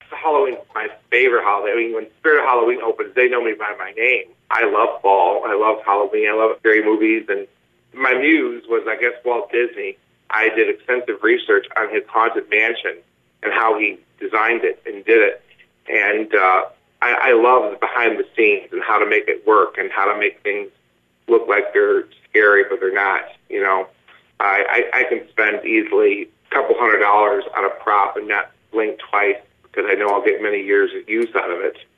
Halloween's my favorite holiday. I mean, when Spirit of Halloween opens, they know me by my name. I love fall. I love Halloween. I love scary movies. And my muse was, I guess, Walt Disney. I did extensive research on his haunted mansion and how he designed it and did it. And I love the behind the scenes and how to make it work and how to make things look like they're scary, but they're not. You know, I can spend easily a couple $100 on a prop and not blink twice because I know I'll get many years of use out of it.